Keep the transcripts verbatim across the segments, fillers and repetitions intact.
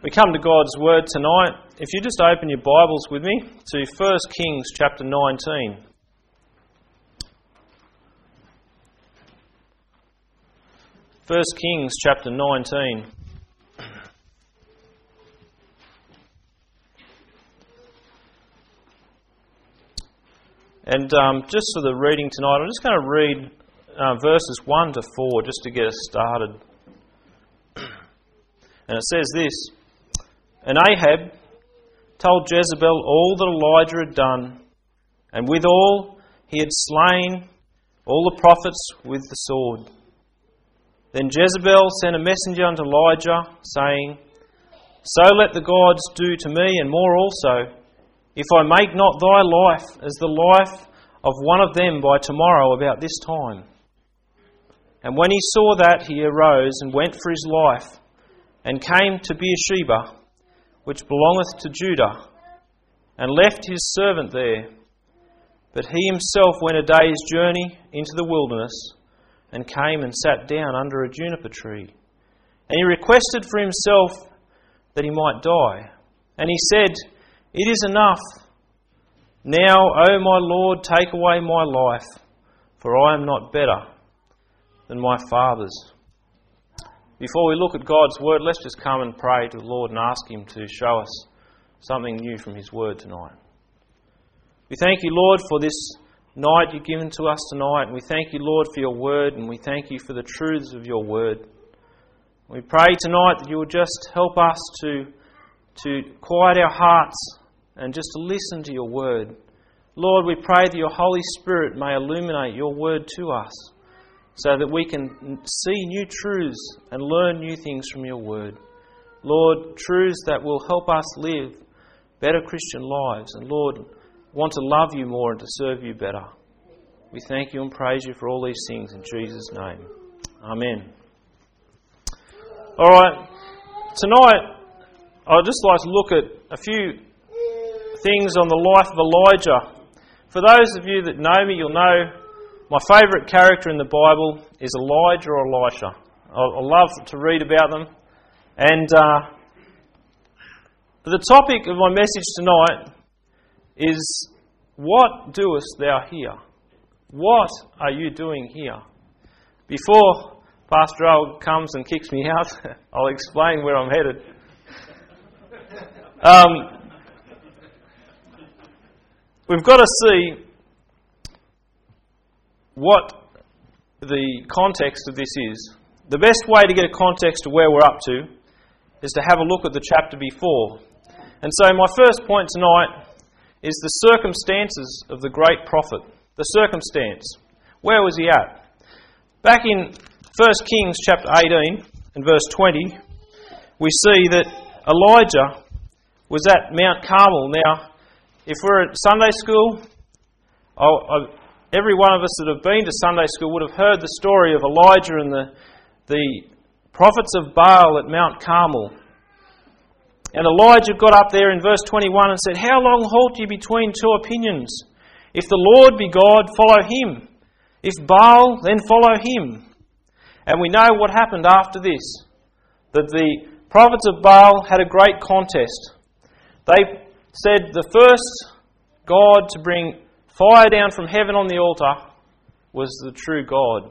We come to God's Word tonight. If you just open your Bibles with me to First Kings chapter nineteen. First Kings chapter nineteen. And um, just for the reading tonight, I'm just going to read uh, verses one to four just to get us started. And it says this: And Ahab told Jezebel all that Elijah had done, and withal he had slain all the prophets with the sword. Then Jezebel sent a messenger unto Elijah, saying, So let the gods do to me, and more also, if I make not thy life as the life of one of them by tomorrow about this time. And when he saw that, he arose and went for his life, and came to Beersheba, which belongeth to Judah, and left his servant there. But he himself went a day's journey into the wilderness, and came and sat down under a juniper tree. And he requested for himself that he might die. And he said, It is enough. Now, O my Lord, take away my life, for I am not better than my fathers. Before we look at God's Word, let's just come and pray to the Lord and ask Him to show us something new from His Word tonight. We thank you, Lord, for this night you've given to us tonight, and we thank you, Lord, for your Word, and we thank you for the truths of your Word. We pray tonight that you will just help us to, to quiet our hearts and just to listen to your Word. Lord, we pray that your Holy Spirit may illuminate your Word to us, so that we can see new truths and learn new things from your Word. Lord, truths that will help us live better Christian lives, and Lord, want to love you more and to serve you better. We thank you and praise you for all these things in Jesus' name. Amen. Alright, tonight I'd just like to look at a few things on the life of Elijah. For those of you that know me, you'll know my favourite character in the Bible is Elijah or Elisha. I, I love to read about them. And uh, the topic of my message tonight is, What doest thou here? What are you doing here? Before Pastor Al comes and kicks me out, I'll explain where I'm headed. Um, we've got to see what the context of this is. The best way to get a context of where we're up to is to have a look at the chapter before. And so my first point tonight is the circumstances of the great prophet. The circumstance. Where was he at? Back in First Kings chapter eighteen and verse twenty, we see that Elijah was at Mount Carmel. Now, if we're at Sunday school, I'll, I'll, every one of us that have been to Sunday school would have heard the story of Elijah and the, the prophets of Baal at Mount Carmel. And Elijah got up there in verse twenty-one and said, How long halt ye between two opinions? If the Lord be God, follow him. If Baal, then follow him. And we know what happened after this. That the prophets of Baal had a great contest. They said the first God to bring fire down from heaven on the altar was the true God.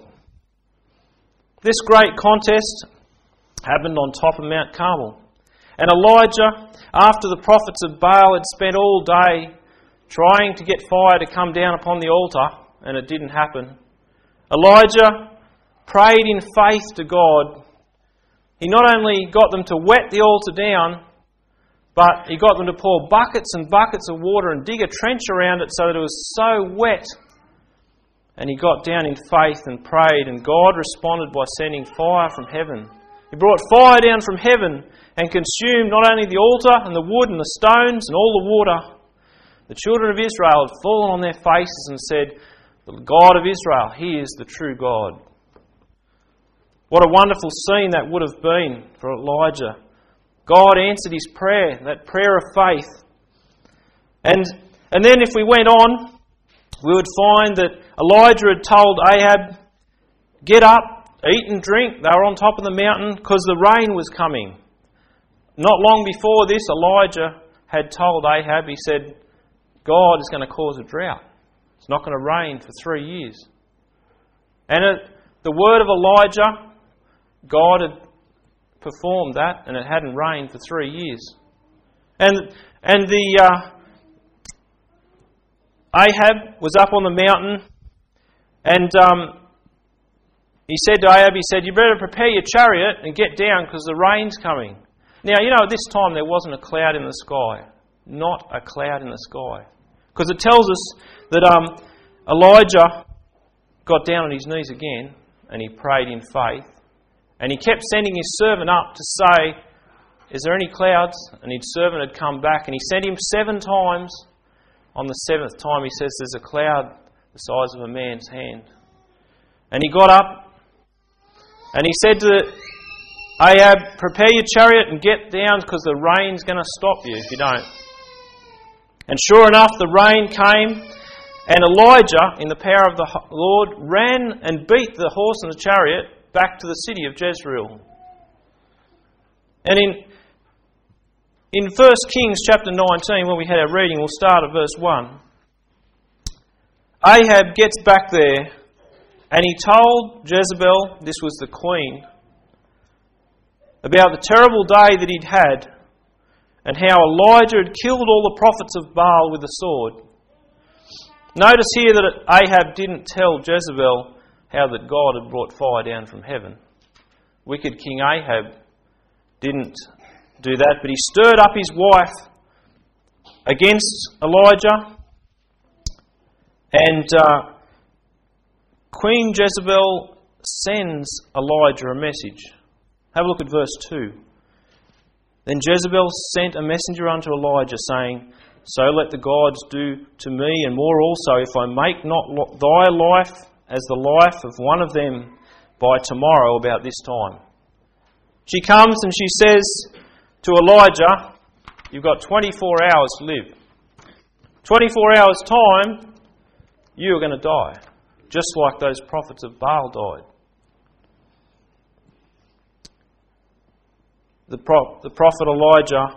This great contest happened on top of Mount Carmel. And Elijah, after the prophets of Baal had spent all day trying to get fire to come down upon the altar, and it didn't happen, Elijah prayed in faith to God. He not only got them to wet the altar down, but he got them to pour buckets and buckets of water and dig a trench around it so that it was so wet. And he got down in faith and prayed, and God responded by sending fire from heaven. He brought fire down from heaven and consumed not only the altar and the wood and the stones and all the water. The children of Israel had fallen on their faces and said, The God of Israel, He is the true God. What a wonderful scene that would have been for Elijah. God answered his prayer, that prayer of faith. And, and then if we went on, we would find that Elijah had told Ahab, Get up, eat and drink. They were on top of the mountain because the rain was coming. not long before this, Elijah had told Ahab, he said, God is going to cause a drought. It's not going to rain for three years. And it, the word of Elijah, God had performed that, and it hadn't rained for three years. And and the uh, Ahab was up on the mountain, and um, he said to Ahab, he said, you better prepare your chariot and get down because the rain's coming. Now, you know, at this time there wasn't a cloud in the sky. Not a cloud in the sky. Because it tells us that um, Elijah got down on his knees again and he prayed in faith. And he kept sending his servant up to say, is there any clouds? And his servant had come back and he sent him seven times. On the seventh time he says there's a cloud the size of a man's hand. And he got up and he said to Ahab, prepare your chariot and get down because the rain's going to stop you if you don't. And sure enough, the rain came, and Elijah, in the power of the Lord, ran and beat the horse and the chariot back to the city of Jezreel. And in in First Kings chapter nineteen, where we had our reading, we'll start at verse one. Ahab gets back there, and he told Jezebel, this was the queen, about the terrible day that he'd had, and how Elijah had killed all the prophets of Baal with a sword. Notice here that Ahab didn't tell Jezebel how that God had brought fire down from heaven. Wicked King Ahab didn't do that, but he stirred up his wife against Elijah, and uh, Queen Jezebel sends Elijah a message. Have a look at verse two. Then Jezebel sent a messenger unto Elijah, saying, so let the gods do to me, and more also, if I make not thy life as the life of one of them by tomorrow about this time. She comes and she says to Elijah, you've got twenty-four hours to live. twenty-four hours time, you are going to die. Just like those prophets of Baal died. The, pro- the prophet Elijah,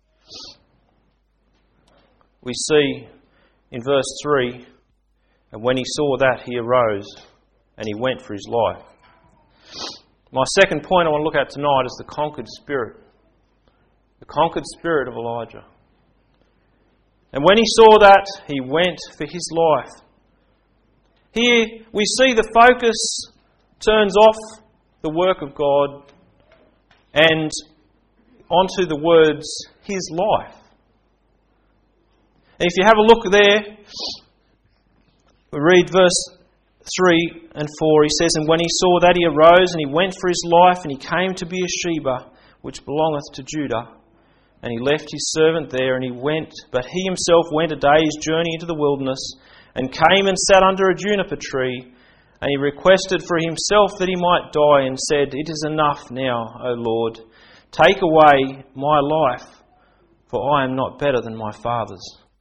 we see in verse three, and when he saw that, he arose and he went for his life. My second point I want to look at tonight is the conquered spirit. The conquered spirit of Elijah. And when he saw that, he went for his life. Here we see the focus turns off the work of God and onto the words, his life. And if you have a look there, we read verse three and four. He says, and when he saw that, he arose and he went for his life, and he came to Beersheba, which belongeth to Judah. And he left his servant there, and he went, but he himself went a day's journey into the wilderness, and came and sat under a juniper tree, and he requested for himself that he might die, and said, it is enough now, O Lord. Take away my life, for I am not better than my fathers.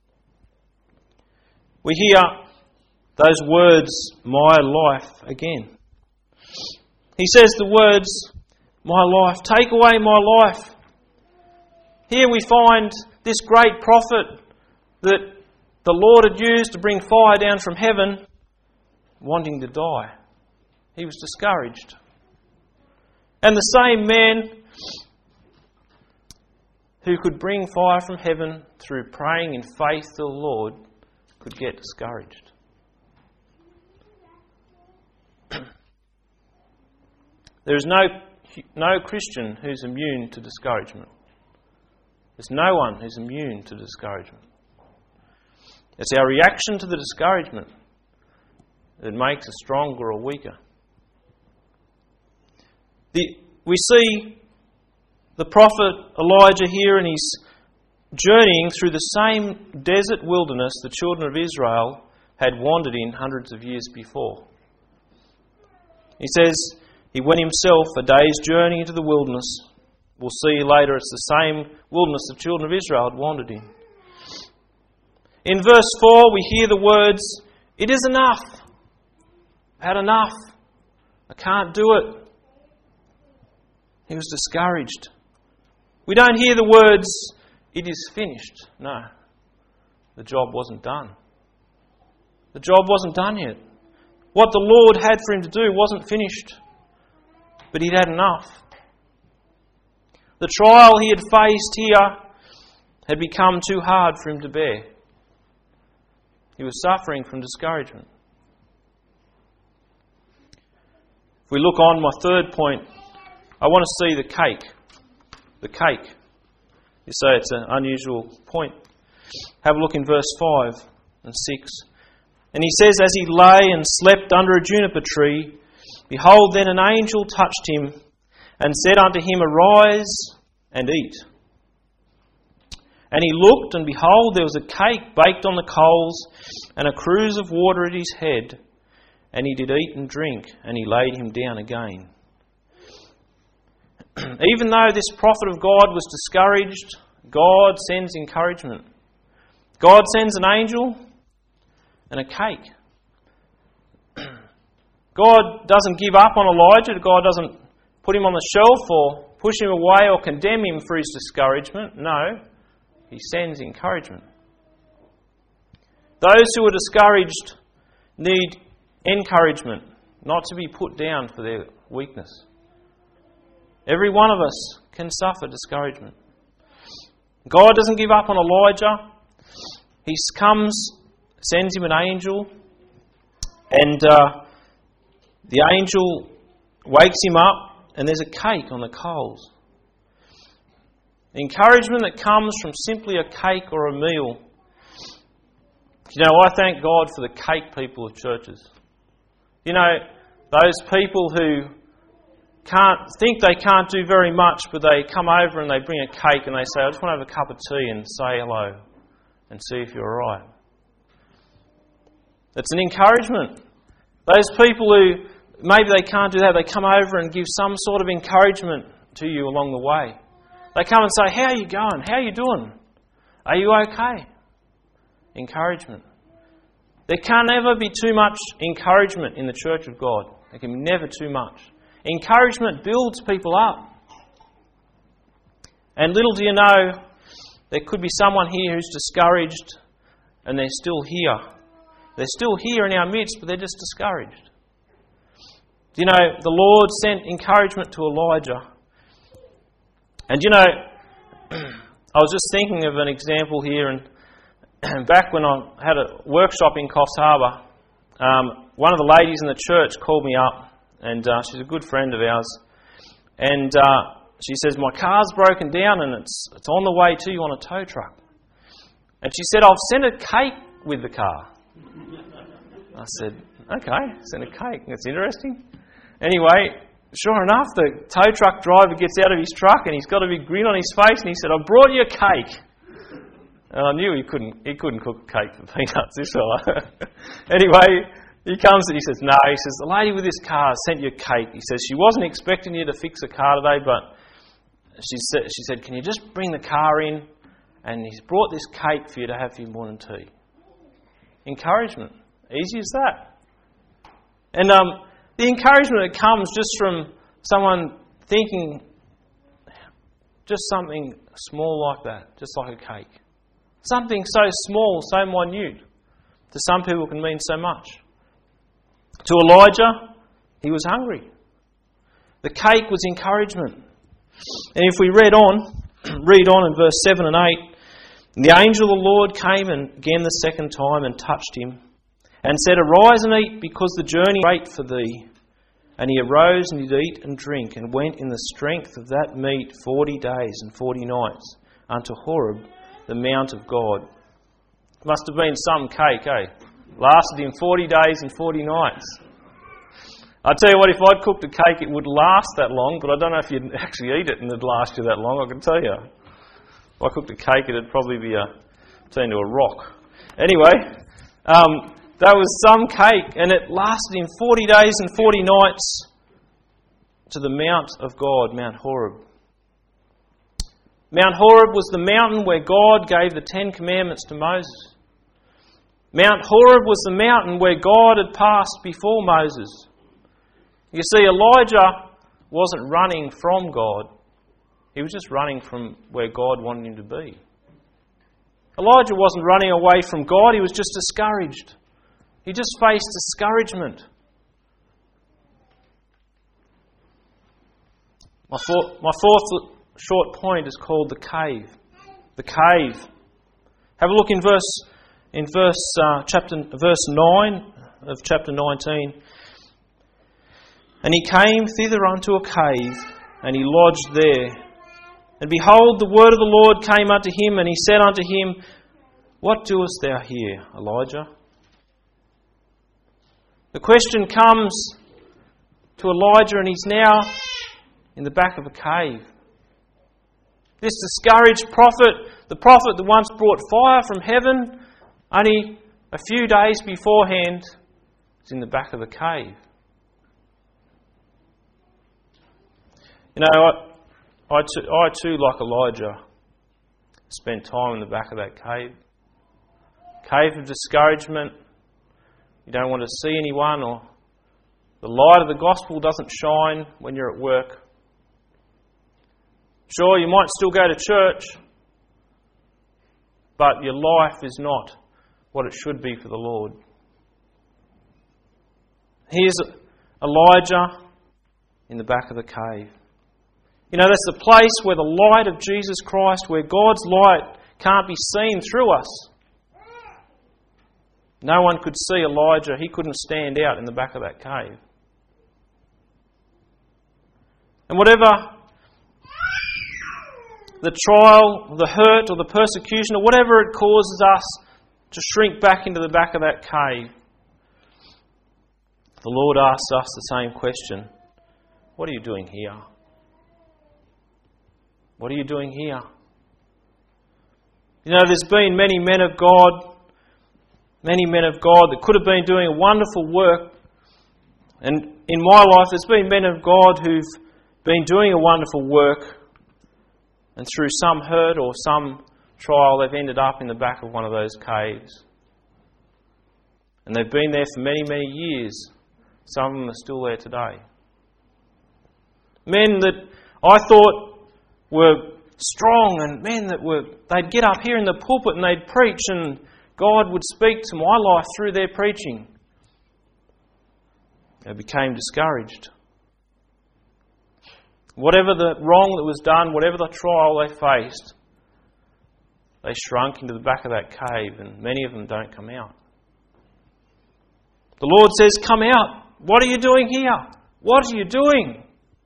We hear those words, my life, again. He says the words, my life, take away my life. Here we find this great prophet that the Lord had used to bring fire down from heaven, wanting to die. He was discouraged. And the same man who could bring fire from heaven through praying in faith to the Lord could get discouraged. There is no, no Christian who's immune to discouragement. There's no one who's immune to discouragement. It's our reaction to the discouragement that makes us stronger or weaker. The, we see the prophet Elijah here, and he's journeying through the same desert wilderness the children of Israel had wandered in hundreds of years before. He says he went himself a day's journey into the wilderness. We'll see later it's the same wilderness the children of Israel had wandered in. In verse four we hear the words, it is enough. I've had enough. I can't do it. He was discouraged. We don't hear the words, "It is finished." No, the job wasn't done. The job wasn't done yet. What the Lord had for him to do wasn't finished, but he'd had enough. The trial he had faced here had become too hard for him to bear. He was suffering from discouragement. If we look on my third point, I want to see the cake. The cake. You say it's an unusual point. Have a look in verse five and six. And he says, as he lay and slept under a juniper tree, behold, then an angel touched him and said unto him, Arise and eat. And he looked, and behold, there was a cake baked on the coals, and a cruse of water at his head. And he did eat and drink, and he laid him down again. Even though this prophet of God was discouraged, God sends encouragement. God sends an angel and a cake. God doesn't give up on Elijah. God doesn't put him on the shelf or push him away or condemn him for his discouragement. No, he sends encouragement. Those who are discouraged need encouragement, not to be put down for their weakness. Every one of us can suffer discouragement. God doesn't give up on Elijah. He comes, sends him an angel, and uh, the angel wakes him up, and there's a cake on the coals. The encouragement that comes from simply a cake or a meal. You know, I thank God for the cake people of churches. You know, those people who can't think they can't do very much, but they come over and they bring a cake and they say, I just want to have a cup of tea and say hello and see if you're all right. It's an encouragement. Those people who maybe they can't do that, they come over and give some sort of encouragement to you along the way. They come and say, how are you going? How are you doing? Are you okay? Encouragement. There can never be too much encouragement in the church of God. There can be never too much. Encouragement builds people up. And little do you know, there could be someone here who's discouraged and they're still here. They're still here in our midst, but they're just discouraged. Do you know, the Lord sent encouragement to Elijah. And you know, I was just thinking of an example here, and back when I had a workshop in Coffs Harbour, um, one of the ladies in the church called me up, and uh, she's a good friend of ours, and uh, she says, my car's broken down and it's it's on the way to you on a tow truck. And she said, I've sent a cake with the car. I said, okay, send a cake. That's interesting. Anyway, sure enough, the tow truck driver gets out of his truck and he's got a big grin on his face and he said, I brought you a cake. And I knew he couldn't he couldn't cook a cake for peanuts, this fella. Anyway, he comes and he says, no, he says, the lady with this car sent you a cake. He says, she wasn't expecting you to fix a car today, but she said, she said, can you just bring the car in? And he's brought this cake for you to have for your morning tea. Encouragement. Easy as that. And um, the encouragement that comes just from someone thinking just something small like that, just like a cake. Something so small, so minute, to some people can mean so much. To Elijah, he was hungry. The cake was encouragement. And if we read on, read on in verse seven and eight, the angel of the Lord came and again the second time and touched him and said, Arise and eat, because the journey is great for thee. And he arose and did eat and drink, and went in the strength of that meat forty days and forty nights unto Horeb, the mount of God. Must have been some cake, eh? Lasted him forty days and forty nights. I tell you what, if I'd cooked a cake, it would last that long, but I don't know if you'd actually eat it and it'd last you that long, I can tell you. If I cooked a cake, it'd probably be a, turned into a rock. Anyway, um, that was some cake, and it lasted him forty days and forty nights to the Mount of God, Mount Horeb. Mount Horeb was the mountain where God gave the Ten Commandments to Moses. Mount Horeb was the mountain where God had passed before Moses. You see, Elijah wasn't running from God. He was just running from where God wanted him to be. Elijah wasn't running away from God, he was just discouraged. He just faced discouragement. My, four, my fourth short point is called the cave. The cave. Have a look in verse in verse uh, chapter verse nine of chapter nineteen. And he came thither unto a cave, and he lodged there. And behold, the word of the Lord came unto him, and he said unto him, What doest thou here, Elijah? The question comes to Elijah, and he's now in the back of a cave. This discouraged prophet, the prophet that once brought fire from heaven, only a few days beforehand, is in the back of a cave. You know, I, I, too, I too, like Elijah, spent time in the back of that cave. Cave of discouragement. You don't want to see anyone, or the light of the gospel doesn't shine when you're at work. Sure, you might still go to church, but your life is not what it should be for the Lord. Here's Elijah in the back of the cave. You know, that's the place where the light of Jesus Christ, where God's light can't be seen through us. No one could see Elijah. He couldn't stand out in the back of that cave. And whatever the trial, the hurt, or the persecution, or whatever it causes us to shrink back into the back of that cave, the Lord asks us the same question. What are you doing here? What are you doing here? You know, there's been many men of God, many men of God that could have been doing a wonderful work. And in my life, there's been men of God who've been doing a wonderful work, and through some hurt or some trial, they've ended up in the back of one of those caves. And they've been there for many, many years. Some of them are still there today. Men that I thought were strong, and men that were, they'd get up here in the pulpit and they'd preach, and God would speak to my life through their preaching. They became discouraged. Whatever the wrong that was done, whatever the trial they faced, they shrunk into the back of that cave, and many of them don't come out. The Lord says, come out. What are you doing here? What are you doing?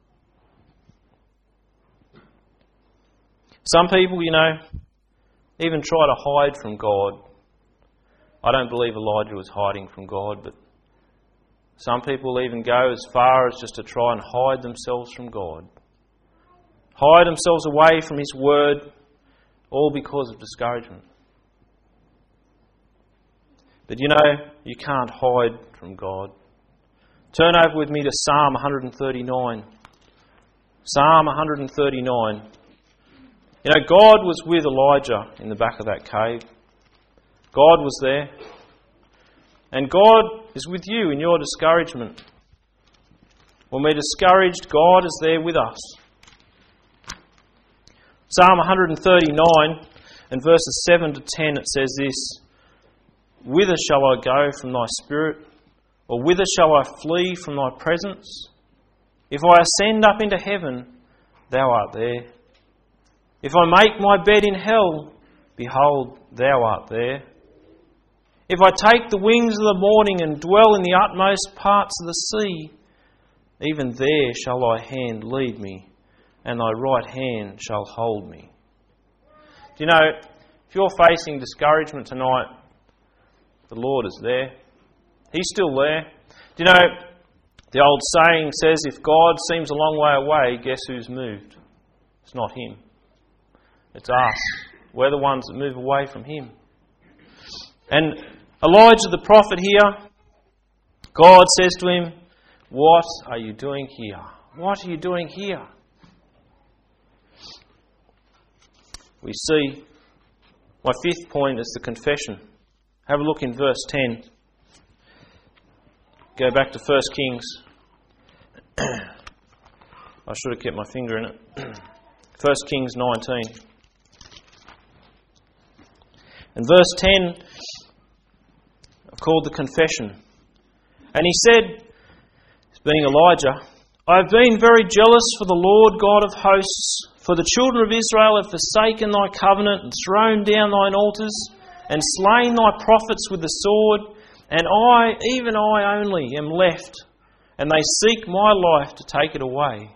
Some people, you know, even try to hide from God. I don't believe Elijah was hiding from God, but some people even go as far as just to try and hide themselves from God. Hide themselves away from His Word, all because of discouragement. But you know, you can't hide from God. Turn over with me to Psalm one thirty-nine. Psalm one thirty-nine. You know, God was with Elijah in the back of that cave. God was there. And God is with you in your discouragement. When we're discouraged, God is there with us. Psalm one thirty-nine and verses seven to ten, it says this: Whither shall I go from thy spirit? Or whither shall I flee from thy presence? If I ascend up into heaven, thou art there. If I make my bed in hell, behold, thou art there. If I take the wings of the morning and dwell in the utmost parts of the sea, even there shall thy hand lead me, and thy right hand shall hold me. Do you know, if you're facing discouragement tonight, the Lord is there. He's still there. Do you know, the old saying says, if God seems a long way away, guess who's moved? It's not Him. It's us. We're the ones that move away from Him. And Elijah the prophet here, God says to him, what are you doing here? What are you doing here? We see, my fifth point is the confession. Have a look in verse ten. Go back to First Kings. I should have kept my finger in it. First Kings nineteen. And verse ten, called the confession. And he said, being Elijah, I have been very jealous for the Lord God of hosts, for the children of Israel have forsaken thy covenant and thrown down thine altars and slain thy prophets with the sword, and I, even I only, am left, and they seek my life to take it away.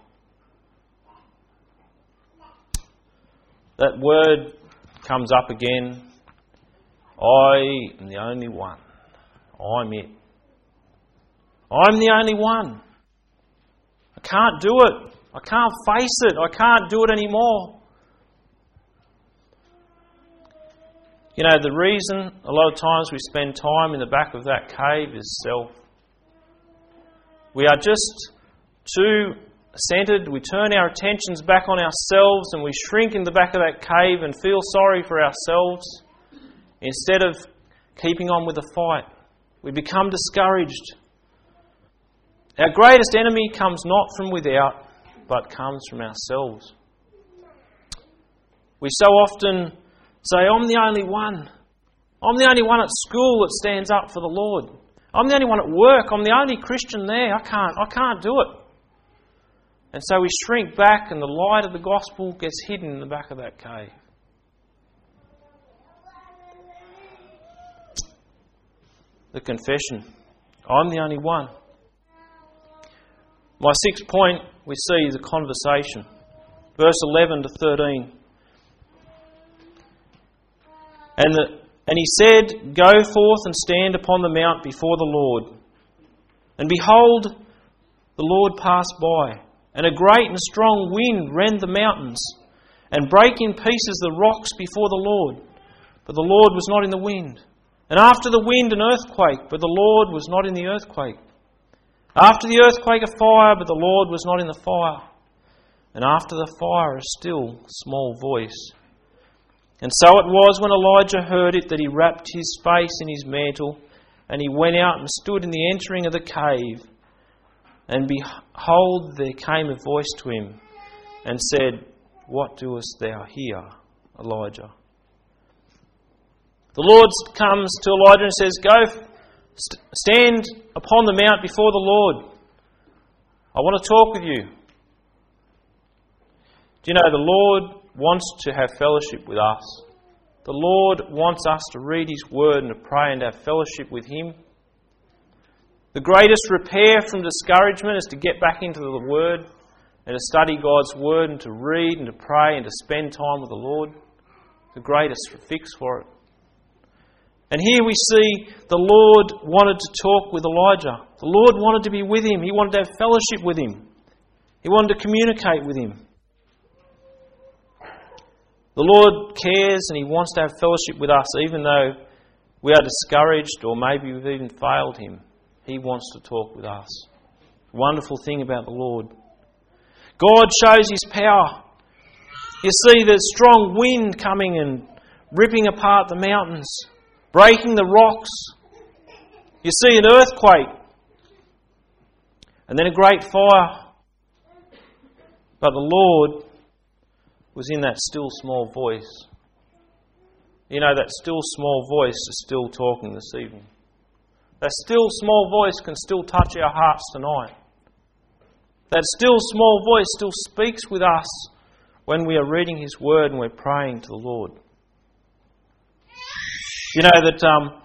That word comes up again. I am the only one. I'm it. I'm the only one. I can't do it. I can't face it. I can't do it anymore. You know, the reason a lot of times we spend time in the back of that cave is self. We are just too centred. We turn our attentions back on ourselves and we shrink in the back of that cave and feel sorry for ourselves instead of keeping on with the fight. We become discouraged. Our greatest enemy comes not from without, but comes from ourselves. We so often say, I'm the only one. I'm the only one at school that stands up for the Lord. I'm the only one at work. I'm the only Christian there. I can't, I can't do it. And so we shrink back and the light of the gospel gets hidden in the back of that cave. The confession. I'm the only one. My sixth point we see is a conversation. Verse eleven to thirteen. And, the, and he said, Go forth and stand upon the mount before the Lord. And behold, the Lord passed by, and a great and strong wind rent the mountains, and brake in pieces the rocks before the Lord. But the Lord was not in the wind. And after the wind an earthquake, but the Lord was not in the earthquake. After the earthquake a fire, but the Lord was not in the fire. And after the fire a still small voice. And so it was when Elijah heard it that he wrapped his face in his mantle, and he went out and stood in the entering of the cave. And behold, there came a voice to him, and said, What doest thou here, Elijah? The Lord comes to Elijah and says, Go, st- stand upon the mount before the Lord. I want to talk with you. Do you know, the Lord wants to have fellowship with us. The Lord wants us to read His Word and to pray and have fellowship with Him. The greatest repair from discouragement is to get back into the Word and to study God's Word and to read and to pray and to spend time with the Lord. The greatest fix for it. And here we see the Lord wanted to talk with Elijah. The Lord wanted to be with him. He wanted to have fellowship with him. He wanted to communicate with him. The Lord cares and He wants to have fellowship with us even though we are discouraged or maybe we've even failed Him. He wants to talk with us. Wonderful thing about the Lord. God shows His power. You see the strong wind coming and ripping apart the mountains, breaking the rocks. You see an earthquake and then a great fire. But the Lord was in that still small voice. You know, that still small voice is still talking this evening. That still small voice can still touch our hearts tonight. That still small voice still speaks with us when we are reading His Word and we're praying to the Lord. You know that um,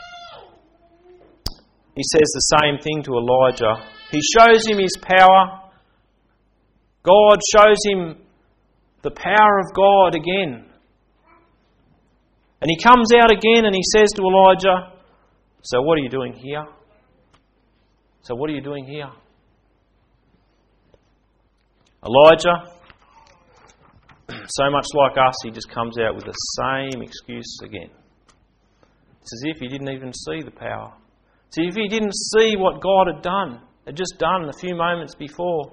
He says the same thing to Elijah. He shows him His power. God shows him the power of God again. And he comes out again and he says to Elijah, So what are you doing here? So what are you doing here? Elijah, so much like us, he just comes out with the same excuse again. It's as if he didn't even see the power. It's as if he didn't see what God had done, had just done a few moments before.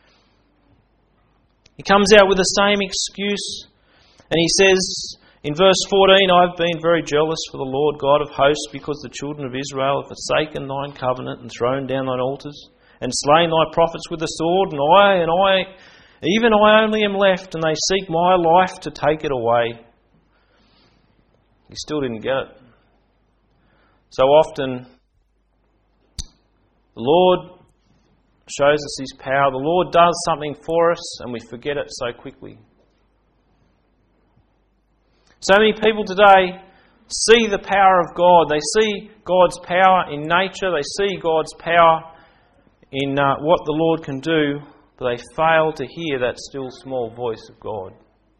He comes out with the same excuse and he says in verse fourteen, I've been very jealous for the Lord God of hosts because the children of Israel have forsaken thine covenant and thrown down thine altars and slain thy prophets with the sword, and I and I Even I only am left, and they seek my life to take it away. He still didn't get it. So often, the Lord shows us His power. The Lord does something for us, and we forget it so quickly. So many people today see the power of God. They see God's power in nature. They see God's power in uh, what the Lord can do, but they fail to hear that still small voice of God.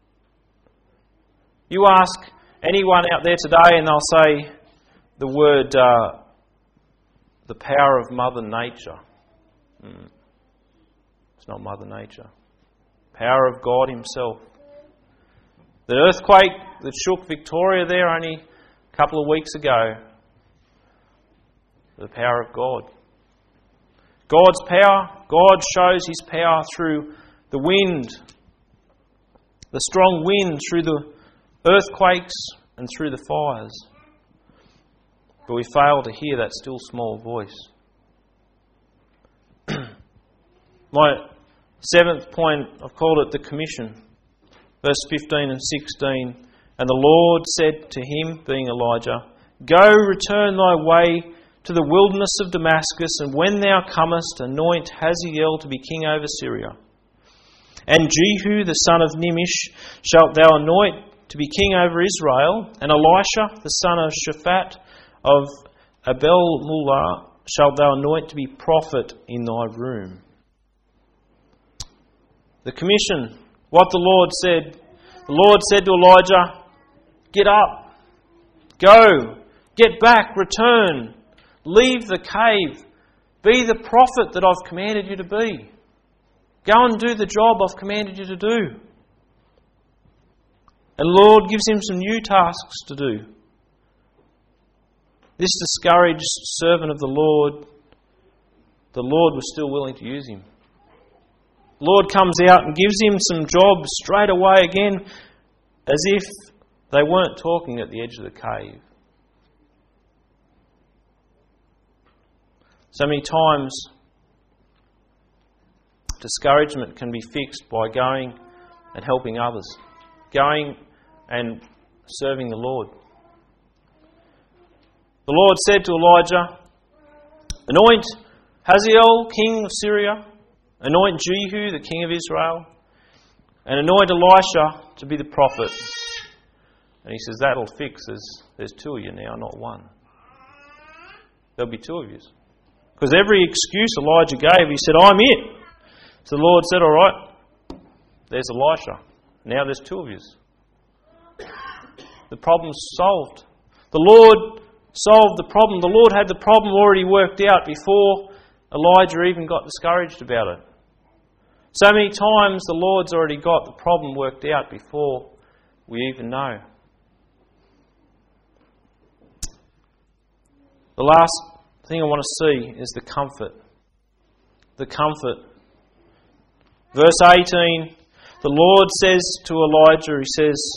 You ask anyone out there today and they'll say the word, uh, the power of Mother Nature. Mm. It's not Mother Nature. Power of God Himself. The earthquake that shook Victoria there only a couple of weeks ago. The power of God. God's power. God shows His power through the wind. The strong wind, through the earthquakes and through the fires. But we fail to hear that still small voice. My seventh point, I've called it the commission. Verse fifteen and sixteen. And the Lord said to him, being Elijah, Go, return thy way to the wilderness of Damascus, and when thou comest, anoint Hazael to be king over Syria. And Jehu the son of Nimshi shalt thou anoint to be king over Israel, and Elisha the son of Shaphat of Abel-Mullah shalt thou anoint to be prophet in thy room. The commission, what the Lord said. The Lord said to Elijah, Get up, go, get back, return, leave the cave, be the prophet that I've commanded you to be. Go and do the job I've commanded you to do. And the Lord gives him some new tasks to do. This discouraged servant of the Lord, the Lord was still willing to use him. The Lord comes out and gives him some jobs straight away again, as if they weren't talking at the edge of the cave. So many times, discouragement can be fixed by going and helping others, going and serving the Lord. The Lord said to Elijah, Anoint Hazael, king of Syria, anoint Jehu, the king of Israel, and anoint Elisha to be the prophet. And he says, that'll fix, there's, there's two of you now, not one. There'll be two of you. Because every excuse Elijah gave, he said, I'm it. So the Lord said, all right, there's Elisha. Now there's two of you. The problem's solved. The Lord solved the problem. The Lord had the problem already worked out before Elijah even got discouraged about it. So many times the Lord's already got the problem worked out before we even know. The last thing I want to see is the comfort. The comfort. Verse eighteen, the Lord says to Elijah, he says,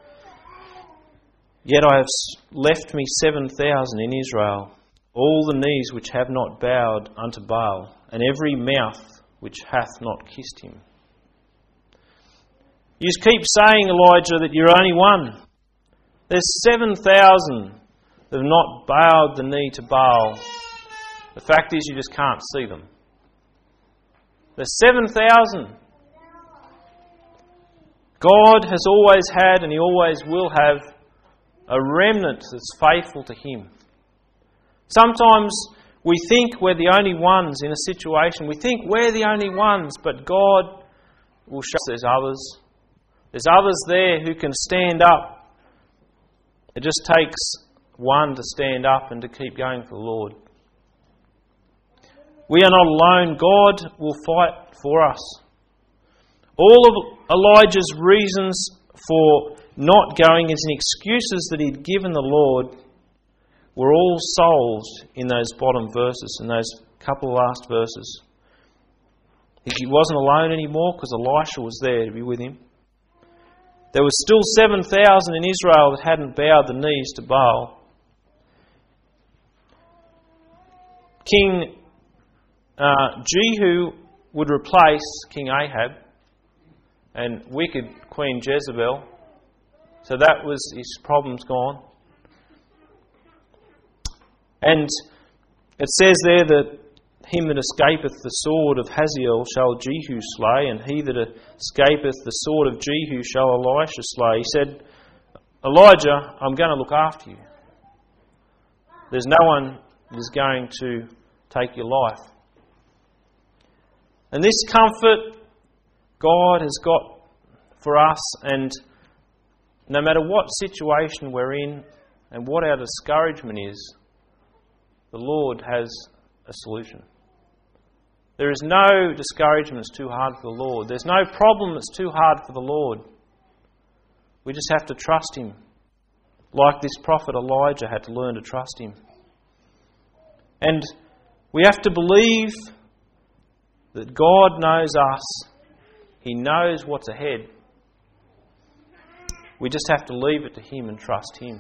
Yet I have left me seven thousand in Israel, all the knees which have not bowed unto Baal, and every mouth which hath not kissed him. You keep saying, Elijah, that you're only one. There's seven thousand that have not bowed the knee to Baal. The fact is, you just can't see them. There's seven thousand. God has always had, and He always will have, a remnant that's faithful to Him. Sometimes we think we're the only ones in a situation. We think we're the only ones, but God will show us there's others. There's others there who can stand up. It just takes one to stand up and to keep going for the Lord. We are not alone. God will fight for us. All of Elijah's reasons for not going as an excuses that he'd given the Lord were all solved in those bottom verses, in those couple of last verses. He wasn't alone anymore because Elisha was there to be with him. There was still seven thousand in Israel that hadn't bowed the knees to Baal. King uh, Jehu would replace King Ahab. and wicked Queen Jezebel. So that was his problems gone. And it says there that him that escapeth the sword of Hazael shall Jehu slay, and he that escapeth the sword of Jehu shall Elisha slay. He said, Elijah, I'm going to look after you. There's no one that is going to take your life. And this comfort God has got for us, and no matter what situation we're in and what our discouragement is, the Lord has a solution. There is no discouragement that's too hard for the Lord. There's no problem that's too hard for the Lord. We just have to trust Him. Like this prophet Elijah had to learn to trust Him. And we have to believe that God knows us. He knows what's ahead. We just have to leave it to Him and trust Him.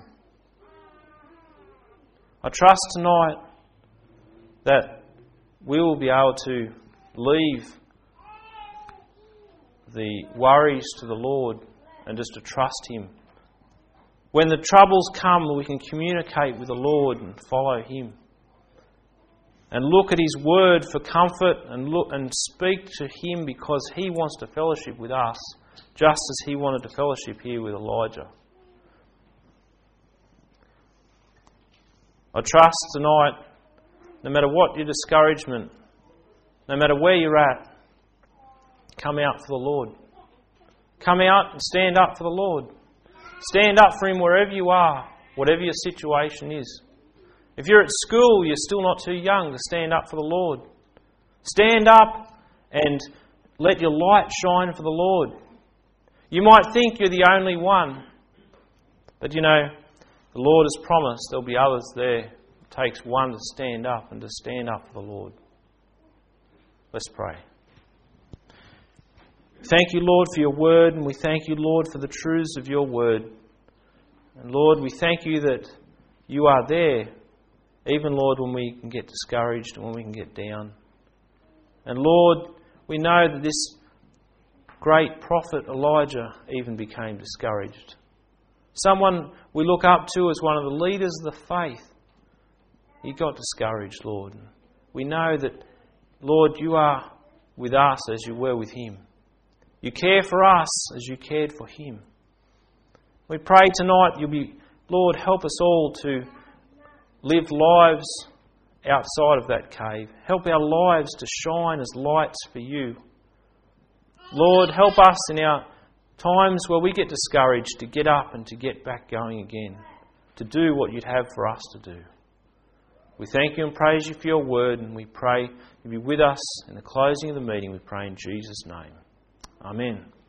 I trust tonight that we will be able to leave the worries to the Lord and just to trust Him. When the troubles come, we can communicate with the Lord and follow Him. And look at His Word for comfort and look and speak to Him, because He wants to fellowship with us, just as He wanted to fellowship here with Elijah. I trust tonight, no matter what your discouragement, no matter where you're at, come out for the Lord. Come out and stand up for the Lord. Stand up for Him wherever you are, whatever your situation is. If you're at school, you're still not too young to stand up for the Lord. Stand up and let your light shine for the Lord. You might think you're the only one, but you know, the Lord has promised there'll be others there. It takes one to stand up and to stand up for the Lord. Let's pray. Thank you, Lord, for your word, and we thank you, Lord, for the truths of your word. And Lord, we thank you that you are there, even, Lord, when we can get discouraged and when we can get down. And Lord, we know that this great prophet Elijah even became discouraged. Someone we look up to as one of the leaders of the faith. He got discouraged, Lord. We know that, Lord, you are with us as you were with him. You care for us as you cared for him. We pray tonight you'll be, Lord, help us all to live lives outside of that cave. Help our lives to shine as lights for you. Lord, help us in our times where we get discouraged to get up and to get back going again, to do what you'd have for us to do. We thank you and praise you for your word, and we pray you be with us in the closing of the meeting. We pray in Jesus' name. Amen.